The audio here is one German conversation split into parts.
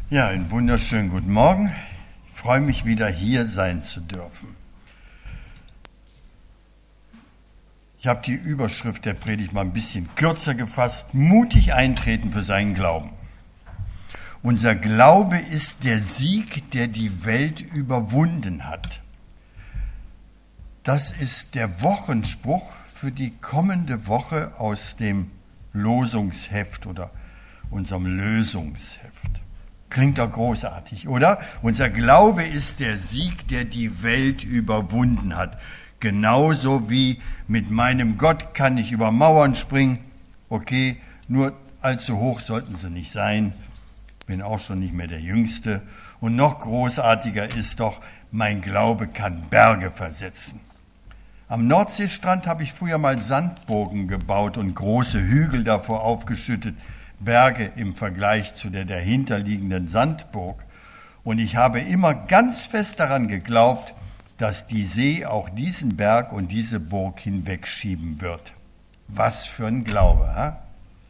Ja, einen wunderschönen guten Morgen. Ich freue mich wieder hier sein zu dürfen. Ich habe die Überschrift der Predigt mal ein bisschen kürzer gefasst. Mutig eintreten für seinen Glauben. Unser Glaube ist der Sieg, der die Welt überwunden hat. Das ist der Wochenspruch für die kommende Woche aus dem Losungsheft oder unserem Lösungsheft. Klingt doch großartig, oder? Unser Glaube ist der Sieg, der die Welt überwunden hat. Genauso wie mit meinem Gott kann ich über Mauern springen. Okay, nur allzu hoch sollten sie nicht sein. Bin auch schon nicht mehr der Jüngste. Und noch großartiger ist doch, mein Glaube kann Berge versetzen. Am Nordseestrand habe ich früher mal Sandburgen gebaut und große Hügel davor aufgeschüttet. Berge im Vergleich zu der dahinterliegenden Sandburg. Und ich habe immer ganz fest daran geglaubt, dass die See auch diesen Berg und diese Burg hinwegschieben wird. Was für ein Glaube, ha?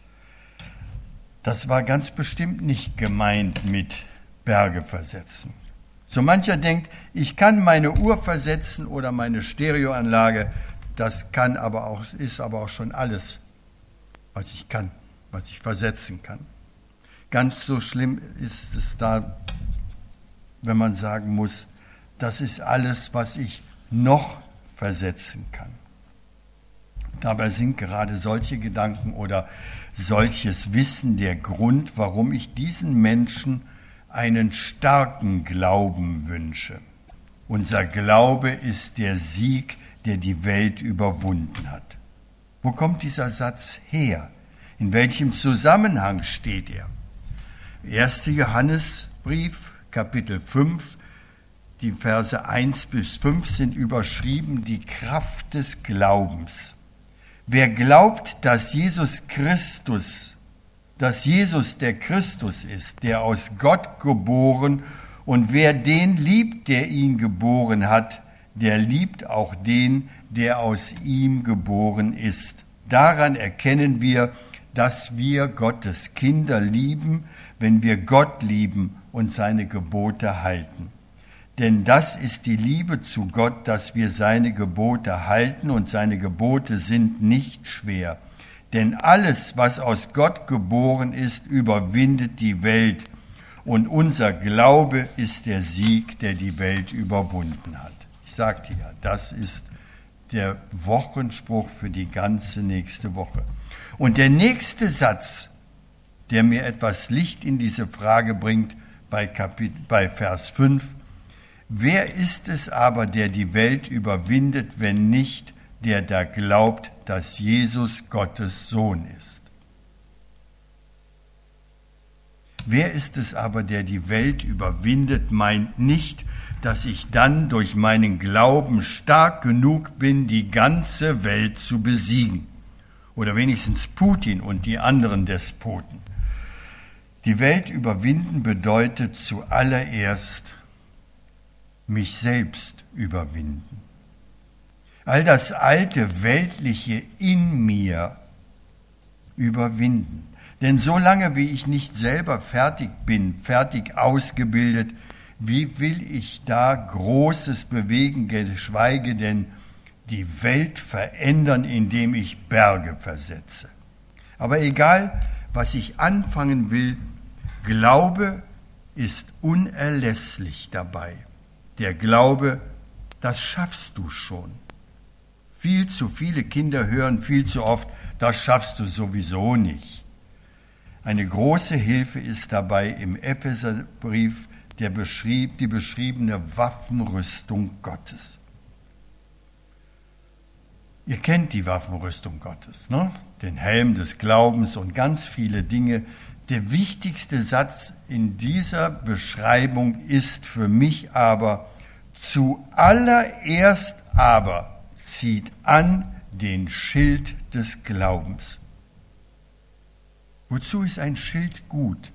Das war ganz bestimmt nicht gemeint mit Berge versetzen. So mancher denkt, ich kann meine Uhr versetzen oder meine Stereoanlage, das kann aber auch, ist aber auch schon alles, was ich kann, was ich versetzen kann. Ganz so schlimm ist es da, wenn man sagen muss, das ist alles, was ich noch versetzen kann. Dabei sind gerade solche Gedanken oder solches Wissen der Grund, warum ich diesen Menschen einen starken Glauben wünsche. Unser Glaube ist der Sieg, der die Welt überwunden hat. Wo kommt dieser Satz her? In welchem Zusammenhang steht er? 1. Johannesbrief, Kapitel 5, die Verse 1 bis 5 sind überschrieben, die Kraft des Glaubens. Wer glaubt, dass Jesus der Christus ist, der aus Gott geboren, und wer den liebt, der ihn geboren hat, der liebt auch den, der aus ihm geboren ist. Daran erkennen wir, dass wir Gottes Kinder lieben, wenn wir Gott lieben und seine Gebote halten. Denn das ist die Liebe zu Gott, dass wir seine Gebote halten, und seine Gebote sind nicht schwer. Denn alles, was aus Gott geboren ist, überwindet die Welt. Und unser Glaube ist der Sieg, der die Welt überwunden hat. Ich sagte ja, das ist der Wochenspruch für die ganze nächste Woche. Und der nächste Satz, der mir etwas Licht in diese Frage bringt, bei Vers 5, wer ist es aber, der die Welt überwindet, wenn nicht der da glaubt, dass Jesus Gottes Sohn ist? Wer ist es aber, der die Welt überwindet, meint nicht, dass ich dann durch meinen Glauben stark genug bin, die ganze Welt zu besiegen. Oder wenigstens Putin und die anderen Despoten. Die Welt überwinden bedeutet zuallererst mich selbst überwinden. All das alte Weltliche in mir überwinden. Denn solange wie ich nicht selber fertig bin, fertig ausgebildet, wie will ich da Großes bewegen, geschweige denn die Welt verändern, indem ich Berge versetze. Aber egal, was ich anfangen will, Glaube ist unerlässlich dabei. Der Glaube, das schaffst du schon. Viel zu viele Kinder hören viel zu oft, das schaffst du sowieso nicht. Eine große Hilfe ist dabei im Epheserbrief die beschriebene Waffenrüstung Gottes. Ihr kennt die Waffenrüstung Gottes, ne? Den Helm des Glaubens und ganz viele Dinge. Der wichtigste Satz in dieser Beschreibung ist für mich aber, zuallererst aber zieht an den Schild des Glaubens. Wozu ist ein Schild gut?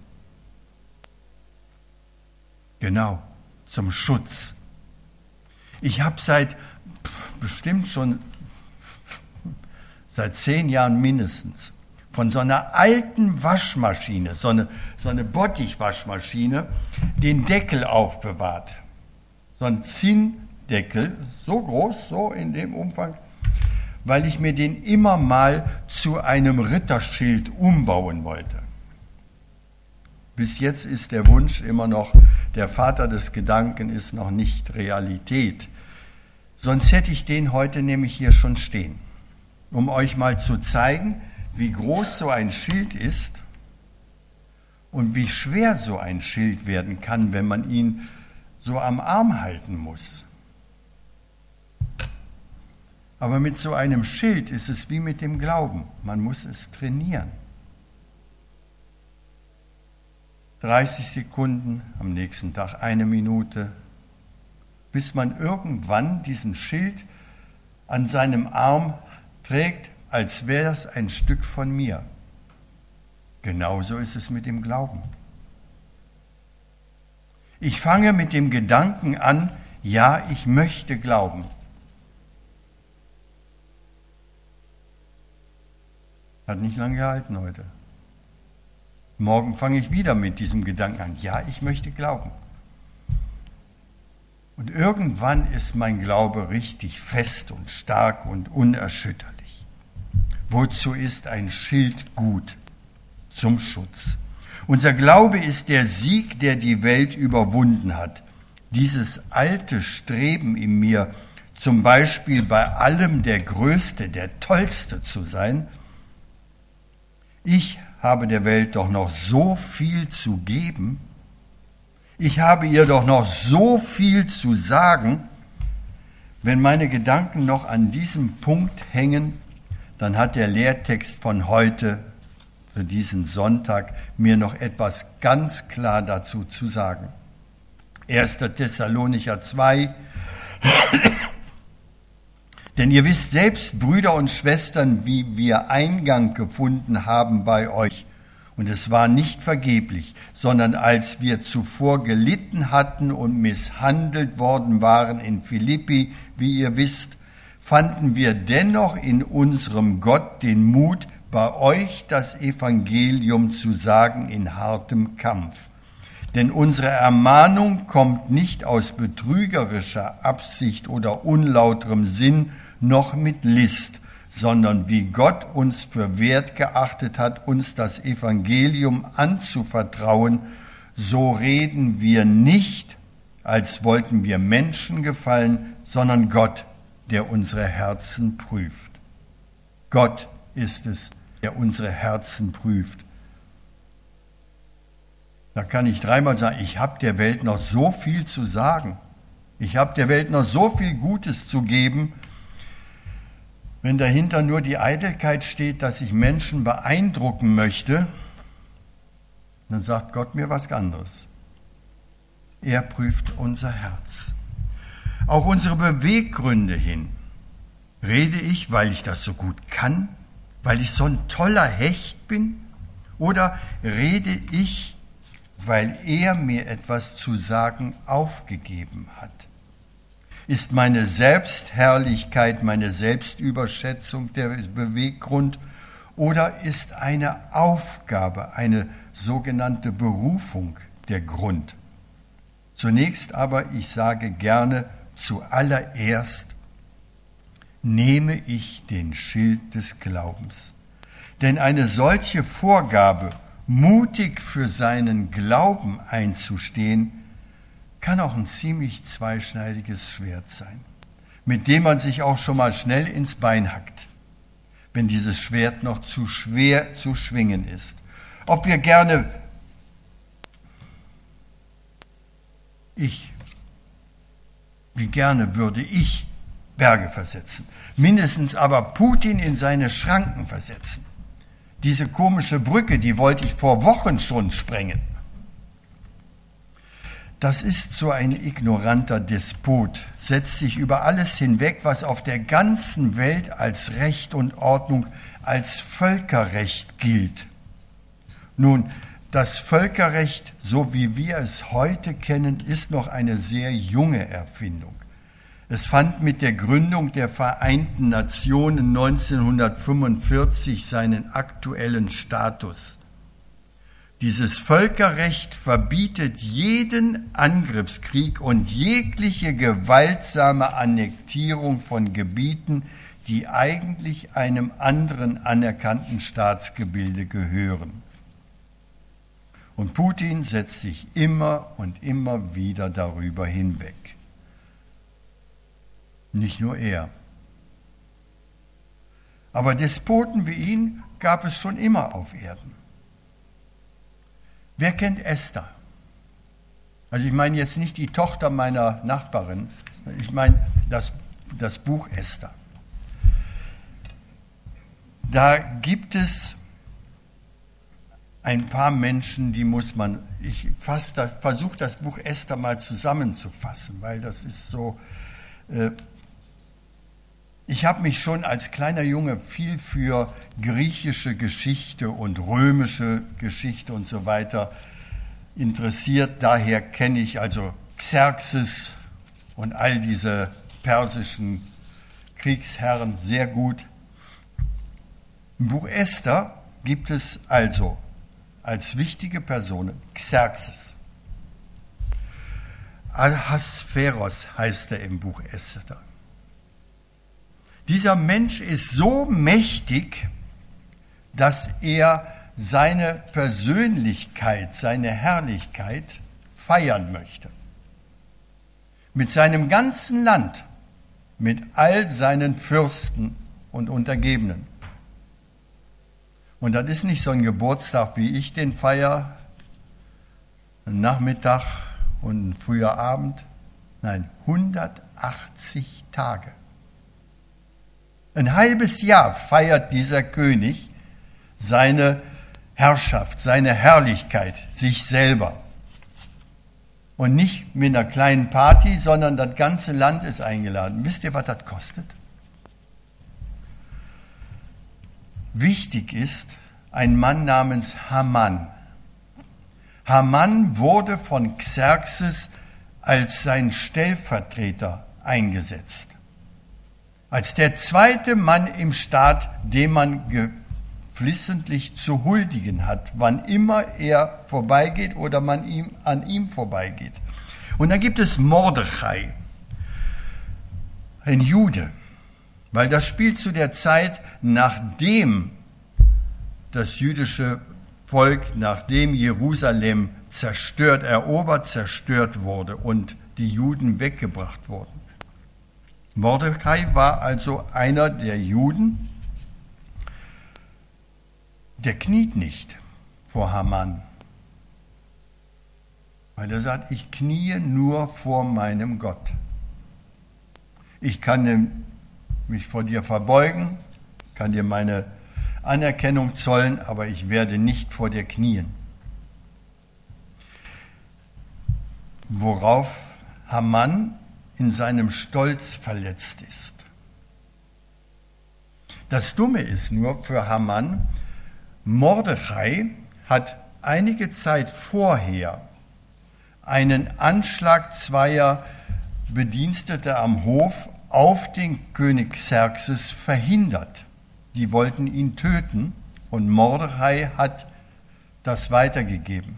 Genau, zum Schutz. Ich habe bestimmt schon seit 10 Jahren mindestens von so einer alten Waschmaschine, so eine Bottichwaschmaschine, den Deckel aufbewahrt. So ein Zinndeckel, so groß, so in dem Umfang, weil ich mir den immer mal zu einem Ritterschild umbauen wollte. Bis jetzt ist der Wunsch immer noch, der Vater des Gedanken ist noch nicht Realität. Sonst hätte ich den heute nämlich hier schon stehen, um euch mal zu zeigen, wie groß so ein Schild ist und wie schwer so ein Schild werden kann, wenn man ihn so am Arm halten muss. Aber mit so einem Schild ist es wie mit dem Glauben. Man muss es trainieren. 30 Sekunden, am nächsten Tag 1 Minute, bis man irgendwann diesen Schild an seinem Arm trägt, als wäre es ein Stück von mir. Genauso ist es mit dem Glauben. Ich fange mit dem Gedanken an, ja, ich möchte glauben. Hat nicht lange gehalten heute. Morgen fange ich wieder mit diesem Gedanken an, ja, ich möchte glauben. Und irgendwann ist mein Glaube richtig fest und stark und unerschütterlich. Wozu ist ein Schild gut? Zum Schutz. Unser Glaube ist der Sieg, der die Welt überwunden hat. Dieses alte Streben in mir, zum Beispiel bei allem der Größte, der Tollste zu sein. Ich habe der Welt doch noch so viel zu geben. Ich habe ihr doch noch so viel zu sagen. Wenn meine Gedanken noch an diesem Punkt hängen, dann hat der Lehrtext von heute für diesen Sonntag mir noch etwas ganz klar dazu zu sagen. 1. Thessalonicher 2. Denn ihr wisst selbst, Brüder und Schwestern, wie wir Eingang gefunden haben bei euch. Und es war nicht vergeblich, sondern als wir zuvor gelitten hatten und misshandelt worden waren in Philippi, wie ihr wisst, fanden wir dennoch in unserem Gott den Mut, bei euch das Evangelium zu sagen in hartem Kampf. Denn unsere Ermahnung kommt nicht aus betrügerischer Absicht oder unlauterem Sinn, noch mit List, sondern wie Gott uns für wert geachtet hat, uns das Evangelium anzuvertrauen, so reden wir nicht, als wollten wir Menschen gefallen, sondern Gott, der unsere Herzen prüft. Gott ist es, der unsere Herzen prüft. Da kann ich 3-mal sagen, ich habe der Welt noch so viel zu sagen. Ich habe der Welt noch so viel Gutes zu geben. Wenn dahinter nur die Eitelkeit steht, dass ich Menschen beeindrucken möchte, dann sagt Gott mir was anderes. Er prüft unser Herz. Auch unsere Beweggründe hin. Rede ich, weil ich das so gut kann? Weil ich so ein toller Hecht bin? Oder rede ich, weil er mir etwas zu sagen aufgegeben hat? Ist meine Selbstherrlichkeit, meine Selbstüberschätzung der Beweggrund oder ist eine Aufgabe, eine sogenannte Berufung der Grund? Zunächst aber, ich sage gerne, zuallererst nehme ich den Schild des Glaubens. Denn eine solche Vorgabe, mutig für seinen Glauben einzustehen, kann auch ein ziemlich zweischneidiges Schwert sein, mit dem man sich auch schon mal schnell ins Bein hackt, wenn dieses Schwert noch zu schwer zu schwingen ist. Ob wir gerne wie gerne würde ich Berge versetzen, mindestens aber Putin in seine Schranken versetzen. Diese komische Brücke, die wollte ich vor Wochen schon sprengen. Das ist so ein ignoranter Despot, setzt sich über alles hinweg, was auf der ganzen Welt als Recht und Ordnung, als Völkerrecht gilt. Nun, das Völkerrecht, so wie wir es heute kennen, ist noch eine sehr junge Erfindung. Es fand mit der Gründung der Vereinten Nationen 1945 seinen aktuellen Status. Dieses Völkerrecht verbietet jeden Angriffskrieg und jegliche gewaltsame Annektierung von Gebieten, die eigentlich einem anderen anerkannten Staatsgebilde gehören. Und Putin setzt sich immer und immer wieder darüber hinweg. Nicht nur er. Aber Despoten wie ihn gab es schon immer auf Erden. Wer kennt Esther? Also ich meine jetzt nicht die Tochter meiner Nachbarin, ich meine das Buch Esther. Da gibt es ein paar Menschen, ich versuche das Buch Esther mal zusammenzufassen, weil das ist so, ich habe mich schon als kleiner Junge viel für griechische Geschichte und römische Geschichte und so weiter interessiert. Daher kenne ich also Xerxes und all diese persischen Kriegsherren sehr gut. Im Buch Esther gibt es also als wichtige Personen Xerxes. Ahasveros heißt er im Buch Esther. Dieser Mensch ist so mächtig, dass er seine Persönlichkeit, seine Herrlichkeit feiern möchte. Mit seinem ganzen Land, mit all seinen Fürsten und Untergebenen. Und das ist nicht so ein Geburtstag, wie ich den feiere, ein Nachmittag und ein früher Abend. Nein, 180 Tage. Ein halbes Jahr feiert dieser König seine Herrschaft, seine Herrlichkeit, sich selber. Und nicht mit einer kleinen Party, sondern das ganze Land ist eingeladen. Wisst ihr, was das kostet? Wichtig ist ein Mann namens Haman. Haman wurde von Xerxes als sein Stellvertreter eingesetzt. Als der zweite Mann im Staat, dem man geflissentlich zu huldigen hat, wann immer er vorbeigeht oder man an ihm vorbeigeht. Und dann gibt es Mordechai, ein Jude, weil das spielt zu der Zeit, nachdem das jüdische Volk, nachdem Jerusalem erobert, zerstört wurde und die Juden weggebracht wurden. Mordechai war also einer der Juden, der kniet nicht vor Haman, weil er sagt, ich kniee nur vor meinem Gott. Ich kann mich vor dir verbeugen, kann dir meine Anerkennung zollen, aber ich werde nicht vor dir knien. Worauf Haman in seinem Stolz verletzt ist. Das Dumme ist nur für Haman, Mordechai hat einige Zeit vorher einen Anschlag zweier Bediensteter am Hof auf den König Xerxes verhindert. Die wollten ihn töten und Mordechai hat das weitergegeben.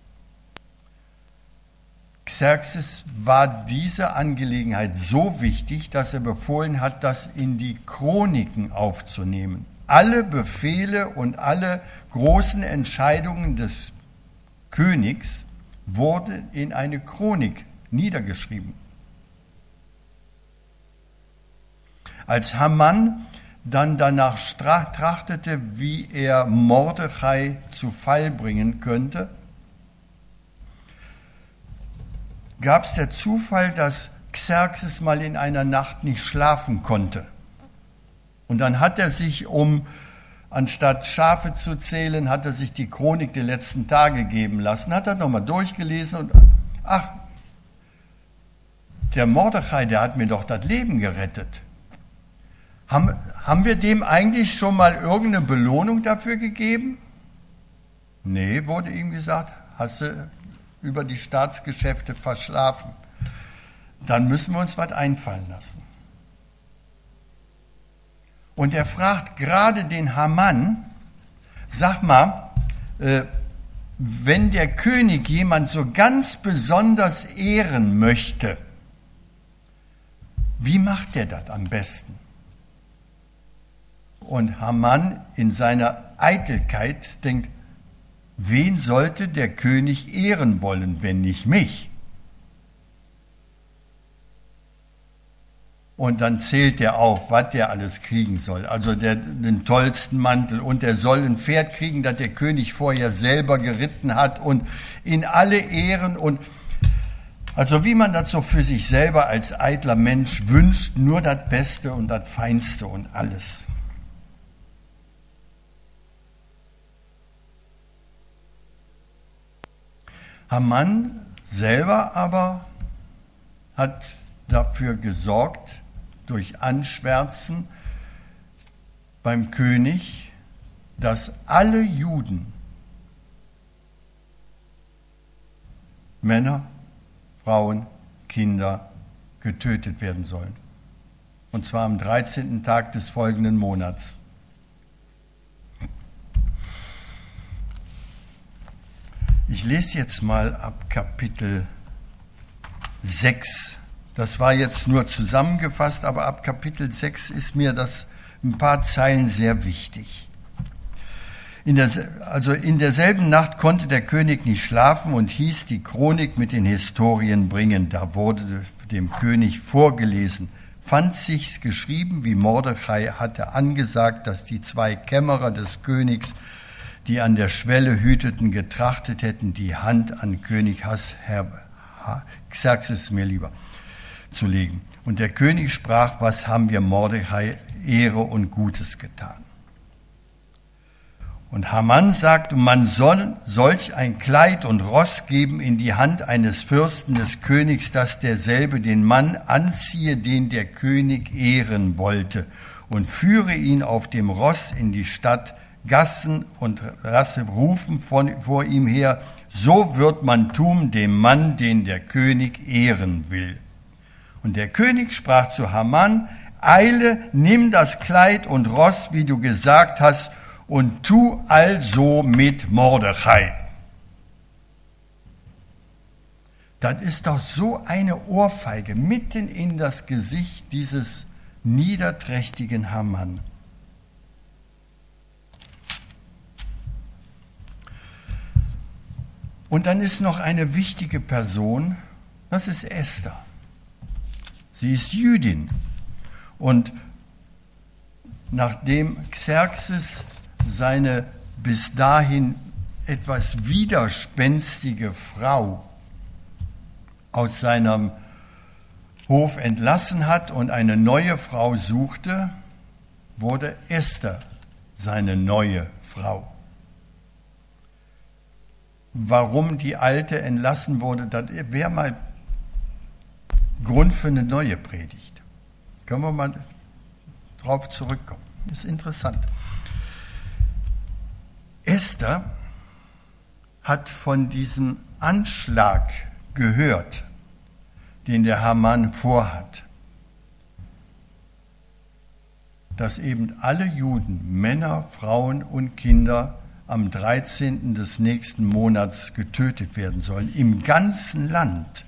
Xerxes war diese Angelegenheit so wichtig, dass er befohlen hat, das in die Chroniken aufzunehmen. Alle Befehle und alle großen Entscheidungen des Königs wurden in eine Chronik niedergeschrieben. Als Haman dann danach trachtete, wie er Mordechai zu Fall bringen könnte, gab es der Zufall, dass Xerxes mal in einer Nacht nicht schlafen konnte. Und dann hat er sich, anstatt Schafe zu zählen, hat er sich die Chronik der letzten Tage geben lassen, hat er nochmal durchgelesen und, der Mordechai, der hat mir doch das Leben gerettet. Haben wir dem eigentlich schon mal irgendeine Belohnung dafür gegeben? Nee, wurde ihm gesagt, hast du über die Staatsgeschäfte verschlafen. dann müssen wir uns was einfallen lassen. Und er fragt gerade den Haman, sag mal, wenn der König jemand so ganz besonders ehren möchte, wie macht er das am besten? Und Haman in seiner Eitelkeit denkt, wen sollte der König ehren wollen, wenn nicht mich? Und dann zählt er auf, was der alles kriegen soll. Also den tollsten Mantel. Und er soll ein Pferd kriegen, das der König vorher selber geritten hat. Und in alle Ehren. Und also wie man das so für sich selber als eitler Mensch wünscht, nur das Beste und das Feinste und alles. Haman selber aber hat dafür gesorgt, durch Anschwärzen beim König, dass alle Juden, Männer, Frauen, Kinder, getötet werden sollen. Und zwar am 13. Tag des folgenden Monats. Ich lese jetzt mal ab Kapitel 6. Das war jetzt nur zusammengefasst, aber ab Kapitel 6 ist mir das ein paar Zeilen sehr wichtig. In derselben Nacht konnte der König nicht schlafen und hieß die Chronik mit den Historien bringen. Da wurde dem König vorgelesen, fand sich's geschrieben, wie Mordechai hatte angesagt, dass die 2 Kämmerer des Königs, die an der Schwelle hüteten, getrachtet hätten, die Hand an König Xerxes mir lieber zu legen. Und der König sprach, was haben wir Mordechai Ehre und Gutes getan? Und Haman sagte, man soll solch ein Kleid und Ross geben in die Hand eines Fürsten des Königs, dass derselbe den Mann anziehe, den der König ehren wollte, und führe ihn auf dem Ross in die Stadt, Gassen und lasse rufen vor ihm her, so wird man tun dem Mann, den der König ehren will. Und der König sprach zu Haman, eile, nimm das Kleid und Ross, wie du gesagt hast, und tu also mit Mordechai. Das ist doch so eine Ohrfeige mitten in das Gesicht dieses niederträchtigen Haman. Und dann ist noch eine wichtige Person, das ist Esther. Sie ist Jüdin. Und nachdem Xerxes seine bis dahin etwas widerspenstige Frau aus seinem Hof entlassen hat und eine neue Frau suchte, wurde Esther seine neue Frau. Warum die alte entlassen wurde, das wäre mal Grund für eine neue Predigt. Können wir mal drauf zurückkommen. Ist interessant. Esther hat von diesem Anschlag gehört, den der Haman vorhat, dass eben alle Juden, Männer, Frauen und Kinder am 13. des nächsten Monats getötet werden sollen, im ganzen Land.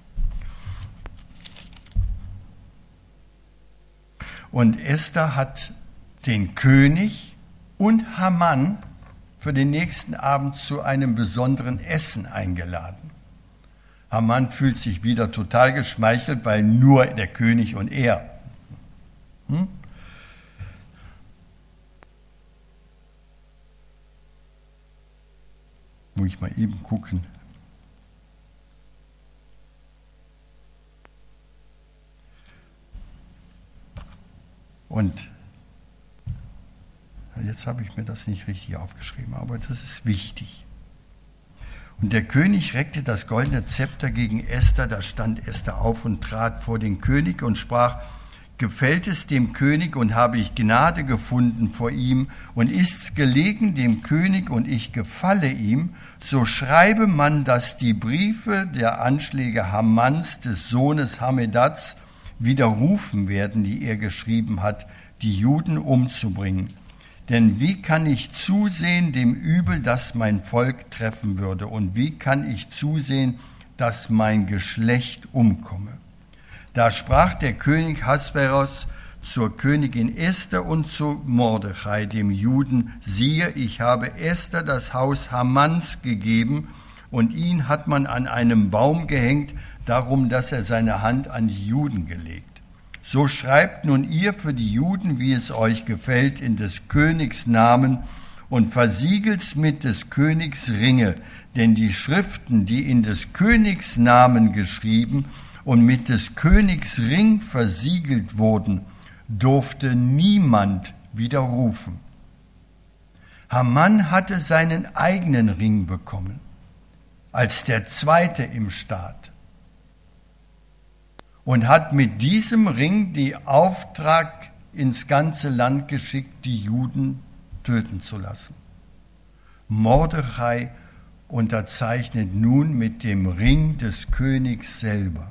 Und Esther hat den König und Haman für den nächsten Abend zu einem besonderen Essen eingeladen. Haman fühlt sich wieder total geschmeichelt, weil nur der König und er. Muss ich mal eben gucken. Und jetzt habe ich mir das nicht richtig aufgeschrieben, aber das ist wichtig. Und der König reckte das goldene Zepter gegen Esther, da stand Esther auf und trat vor den König und sprach, gefällt es dem König und habe ich Gnade gefunden vor ihm und ist's gelegen dem König und ich gefalle ihm, so schreibe man, dass die Briefe der Anschläge Hamans, des Sohnes Hammedats, widerrufen werden, die er geschrieben hat, die Juden umzubringen. Denn wie kann ich zusehen dem Übel, das mein Volk treffen würde? Und wie kann ich zusehen, dass mein Geschlecht umkomme? Da sprach der König Ahasveros zur Königin Esther und zu Mordechai, dem Juden, siehe, ich habe Esther das Haus Hamans gegeben, und ihn hat man an einem Baum gehängt, darum, dass er seine Hand an die Juden gelegt. So schreibt nun ihr für die Juden, wie es euch gefällt, in des Königs Namen und versiegelt's mit des Königs Ringe, denn die Schriften, die in des Königs Namen geschrieben und mit des Königs Ring versiegelt wurden, durfte niemand widerrufen. Haman hatte seinen eigenen Ring bekommen, als der zweite im Staat, und hat mit diesem Ring den Auftrag ins ganze Land geschickt, die Juden töten zu lassen. Mordechai unterzeichnet nun mit dem Ring des Königs selber.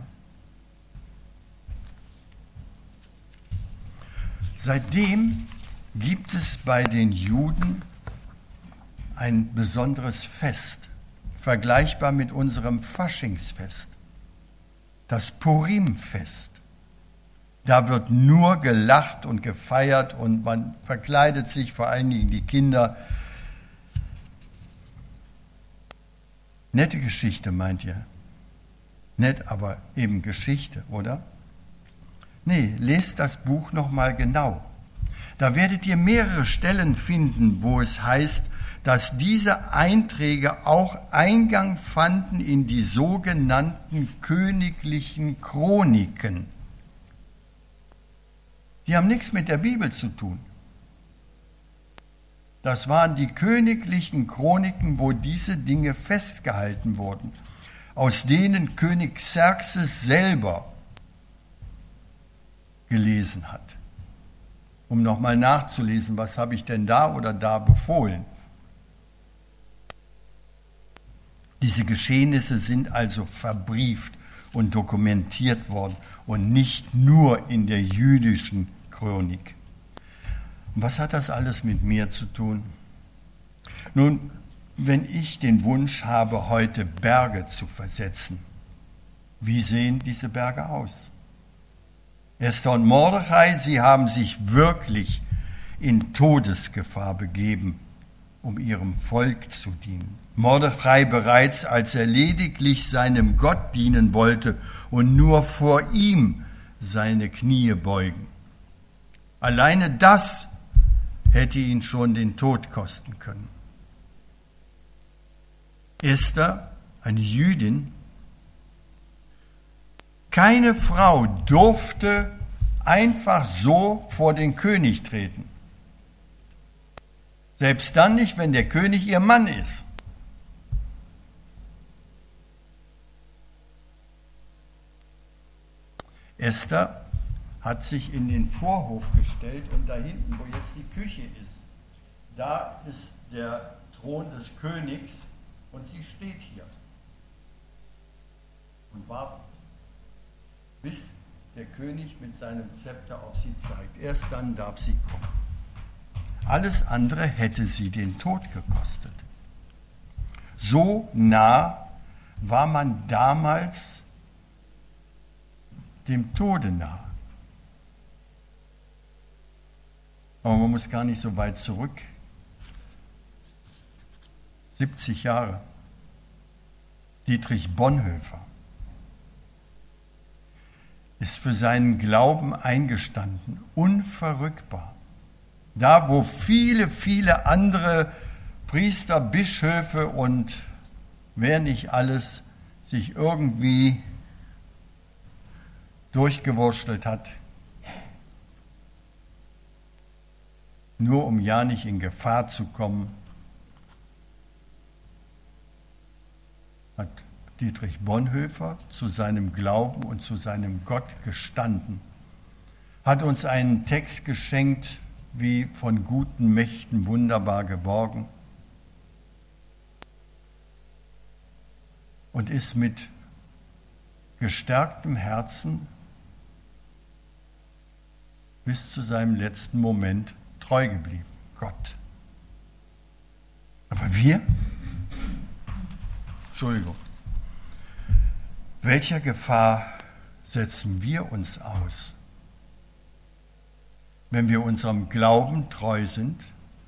Seitdem gibt es bei den Juden ein besonderes Fest, vergleichbar mit unserem Faschingsfest, das Purimfest. Da wird nur gelacht und gefeiert und man verkleidet sich, vor allen Dingen die Kinder. Nette Geschichte, meint ihr? Nett, aber eben Geschichte, oder? Nee, lest das Buch nochmal genau. Da werdet ihr mehrere Stellen finden, wo es heißt, dass diese Einträge auch Eingang fanden in die sogenannten königlichen Chroniken. Die haben nichts mit der Bibel zu tun. Das waren die königlichen Chroniken, wo diese Dinge festgehalten wurden, aus denen König Xerxes selber gelesen hat, um nochmal nachzulesen, was habe ich denn da oder da befohlen. Diese Geschehnisse sind also verbrieft und dokumentiert worden und nicht nur in der jüdischen Chronik. Und was hat das alles mit mir zu tun? Nun, wenn ich den Wunsch habe, heute Berge zu versetzen, wie sehen diese Berge aus? Esther und Mordechai, sie haben sich wirklich in Todesgefahr begeben, um ihrem Volk zu dienen. Mordechai bereits, als er lediglich seinem Gott dienen wollte und nur vor ihm seine Knie beugen. Alleine das hätte ihn schon den Tod kosten können. Esther, eine Jüdin, keine Frau durfte einfach so vor den König treten. Selbst dann nicht, wenn der König ihr Mann ist. Esther hat sich in den Vorhof gestellt und da hinten, wo jetzt die Küche ist, da ist der Thron des Königs und sie steht hier und wartet, bis der König mit seinem Zepter auf sie zeigt. Erst dann darf sie kommen. Alles andere hätte sie den Tod gekostet. So nah war man damals dem Tode nah. Aber man muss gar nicht so weit zurück. 70 Jahre. Dietrich Bonhoeffer ist für seinen Glauben eingestanden, unverrückbar. Da, wo viele, viele andere Priester, Bischöfe und wer nicht alles sich irgendwie durchgewurschtelt hat, nur um ja nicht in Gefahr zu kommen, hat Dietrich Bonhoeffer zu seinem Glauben und zu seinem Gott gestanden, hat uns einen Text geschenkt, wie von guten Mächten wunderbar geborgen, und ist mit gestärktem Herzen bis zu seinem letzten Moment treu geblieben. Gott. Aber wir? Entschuldigung. Welcher Gefahr setzen wir uns aus, wenn wir unserem Glauben treu sind?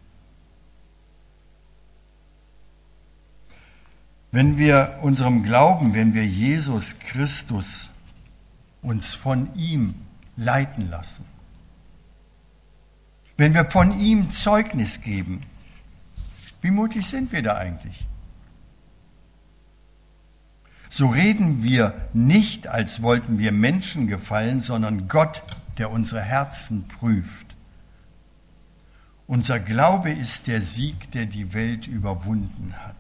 Wenn wir unserem Glauben, wenn wir Jesus Christus uns von ihm leiten lassen, wenn wir von ihm Zeugnis geben, wie mutig sind wir da eigentlich? So reden wir nicht, als wollten wir Menschen gefallen, sondern Gott, der unsere Herzen prüft. Unser Glaube ist der Sieg, der die Welt überwunden hat.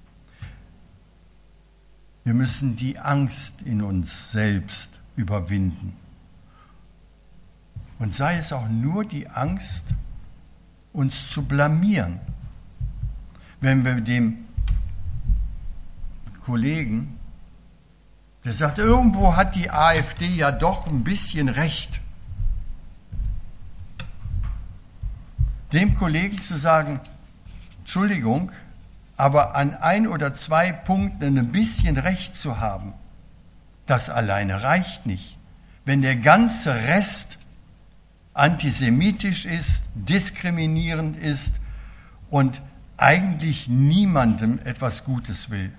Wir müssen die Angst in uns selbst überwinden. Und sei es auch nur die Angst, uns zu blamieren. Wenn wir dem Kollegen, der sagt, irgendwo hat die AfD ja doch ein bisschen recht, dem Kollegen zu sagen, Entschuldigung, aber an 1 oder 2 Punkten ein bisschen Recht zu haben, das alleine reicht nicht. Wenn der ganze Rest antisemitisch ist, diskriminierend ist und eigentlich niemandem etwas Gutes will.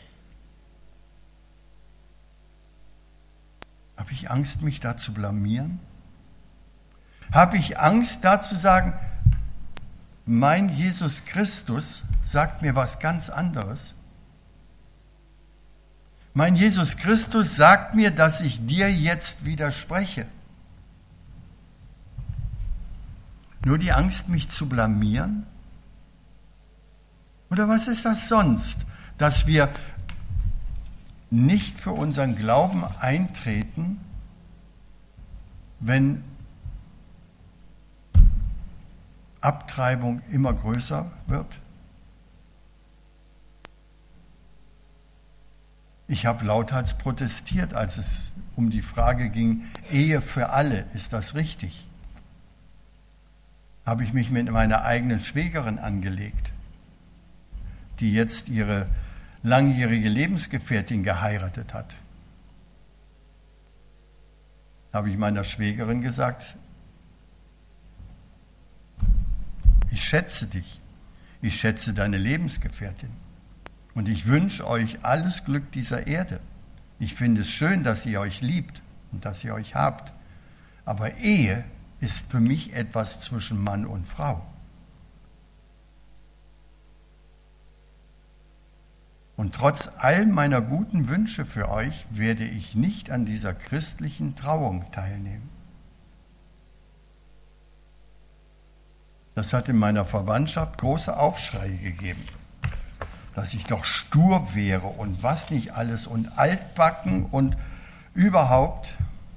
Habe ich Angst, mich da zu blamieren? Habe ich Angst, da zu sagen, mein Jesus Christus sagt mir was ganz anderes? Mein Jesus Christus sagt mir, dass ich dir jetzt widerspreche. Nur die Angst, mich zu blamieren? Oder was ist das sonst, dass wir nicht für unseren Glauben eintreten, wenn Abtreibung immer größer wird? Ich habe lauthals protestiert, als es um die Frage ging, Ehe für alle, ist das richtig? Habe ich mich mit meiner eigenen Schwägerin angelegt, die jetzt ihre langjährige Lebensgefährtin geheiratet hat. Habe ich meiner Schwägerin gesagt, ich schätze dich, ich schätze deine Lebensgefährtin und ich wünsche euch alles Glück dieser Erde. Ich finde es schön, dass ihr euch liebt und dass ihr euch habt, aber Ehe ist für mich etwas zwischen Mann und Frau. Und trotz all meiner guten Wünsche für euch werde ich nicht an dieser christlichen Trauung teilnehmen. Das hat in meiner Verwandtschaft große Aufschreie gegeben, dass ich doch stur wäre und was nicht alles und altbacken und überhaupt.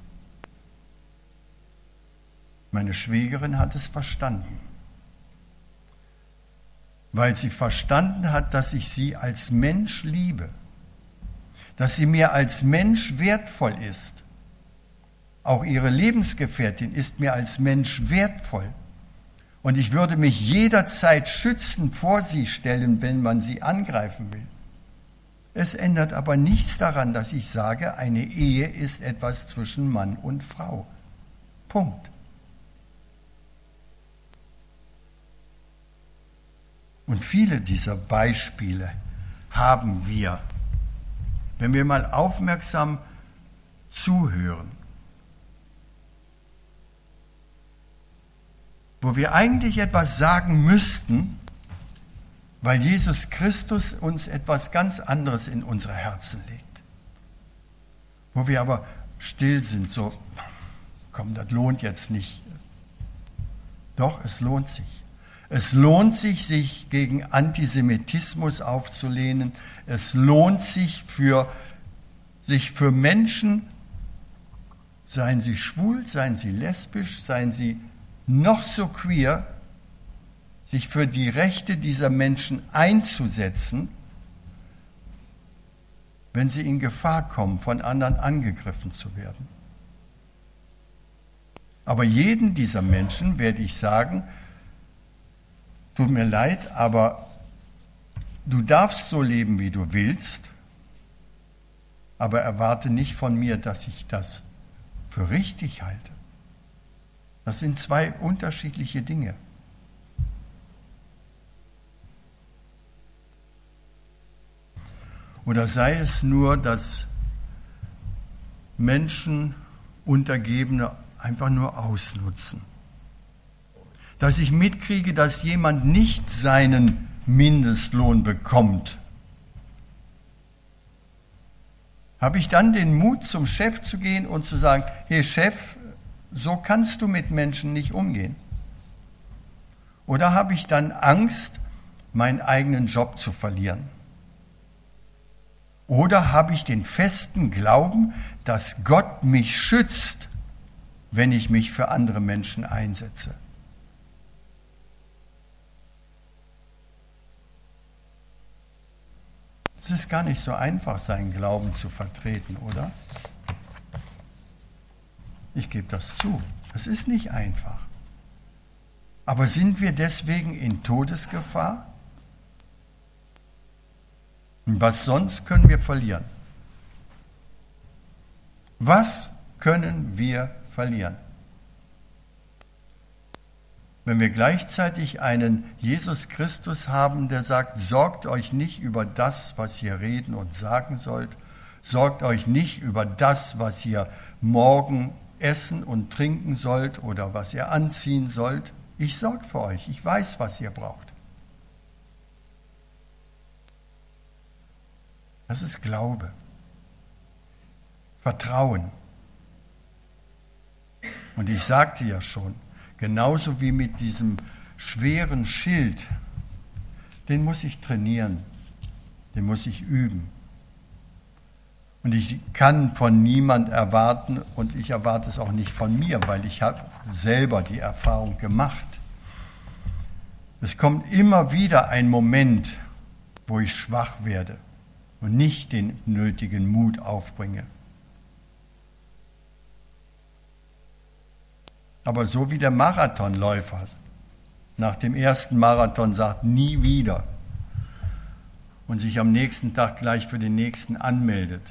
Meine Schwägerin hat es verstanden, weil sie verstanden hat, dass ich sie als Mensch liebe, dass sie mir als Mensch wertvoll ist. Auch ihre Lebensgefährtin ist mir als Mensch wertvoll. Und ich würde mich jederzeit schützend vor sie stellen, wenn man sie angreifen will. Es ändert aber nichts daran, dass ich sage, eine Ehe ist etwas zwischen Mann und Frau. Punkt. Und viele dieser Beispiele haben wir, wenn wir mal aufmerksam zuhören, wo wir eigentlich etwas sagen müssten, weil Jesus Christus uns etwas ganz anderes in unsere Herzen legt. Wo wir aber still sind, so, komm, das lohnt jetzt nicht. Doch, es lohnt sich. Es lohnt sich, sich gegen Antisemitismus aufzulehnen. Es lohnt sich für Menschen seien sie schwul, seien sie lesbisch, seien sie noch so queer, sich für die Rechte dieser Menschen einzusetzen, wenn sie in Gefahr kommen, von anderen angegriffen zu werden. Aber jedem dieser Menschen werde ich sagen, tut mir leid, aber du darfst so leben, wie du willst, aber erwarte nicht von mir, dass ich das für richtig halte. Das sind zwei unterschiedliche Dinge. Oder sei es nur, dass Menschen Untergebene einfach nur ausnutzen. Dass ich mitkriege, dass jemand nicht seinen Mindestlohn bekommt. Habe ich dann den Mut, zum Chef zu gehen und zu sagen, hey Chef, so kannst du mit Menschen nicht umgehen? Oder habe ich dann Angst, meinen eigenen Job zu verlieren? Oder habe ich den festen Glauben, dass Gott mich schützt, wenn ich mich für andere Menschen einsetze? Es ist gar nicht so einfach, seinen Glauben zu vertreten, oder? Ich gebe das zu. Es ist nicht einfach. Aber sind wir deswegen in Todesgefahr? Und was sonst können wir verlieren? Was können wir verlieren? Wenn wir gleichzeitig einen Jesus Christus haben, der sagt, sorgt euch nicht über das, was ihr reden und sagen sollt, sorgt euch nicht über das, was ihr morgen essen und trinken sollt oder was ihr anziehen sollt. Ich sorge für euch, ich weiß, was ihr braucht. Das ist Glaube, Vertrauen. Und ich sagte ja schon, genauso wie mit diesem schweren Schild, den muss ich trainieren, den muss ich üben. Und ich kann von niemand erwarten und ich erwarte es auch nicht von mir, weil ich habe selber die Erfahrung gemacht. Es kommt immer wieder ein Moment, wo ich schwach werde und nicht den nötigen Mut aufbringe. Aber so wie der Marathonläufer nach dem ersten Marathon sagt, nie wieder, und sich am nächsten Tag gleich für den nächsten anmeldet.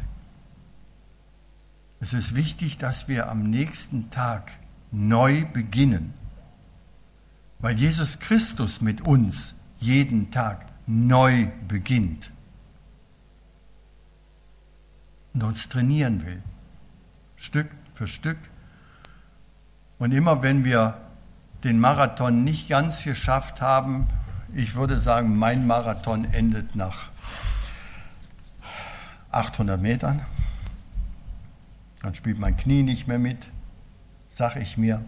Es ist wichtig, dass wir am nächsten Tag neu beginnen, weil Jesus Christus mit uns jeden Tag neu beginnt und uns trainieren will, Stück für Stück. Und immer wenn wir den Marathon nicht ganz geschafft haben, ich würde sagen, mein Marathon endet nach 800 Metern, dann spielt mein Knie nicht mehr mit, sag ich mir.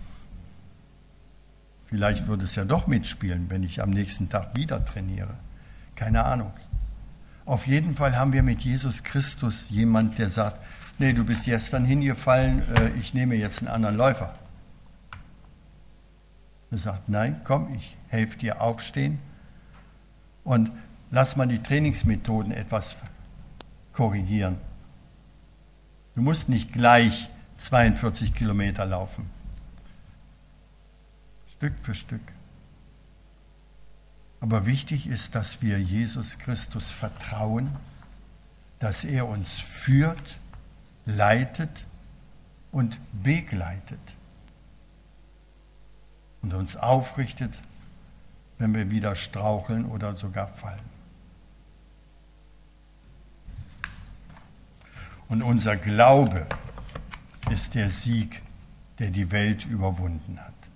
Vielleicht würde es ja doch mitspielen, wenn ich am nächsten Tag wieder trainiere. Keine Ahnung. Auf jeden Fall haben wir mit Jesus Christus jemand, der sagt, nee, du bist gestern hingefallen, ich nehme jetzt einen anderen Läufer. Er sagt, nein, komm, ich helfe dir aufstehen und lass mal die Trainingsmethoden etwas korrigieren. Du musst nicht gleich 42 Kilometer laufen. Stück für Stück. Aber wichtig ist, dass wir Jesus Christus vertrauen, dass er uns führt, leitet und begleitet und uns aufrichtet, wenn wir wieder straucheln oder sogar fallen. Und unser Glaube ist der Sieg, der die Welt überwunden hat.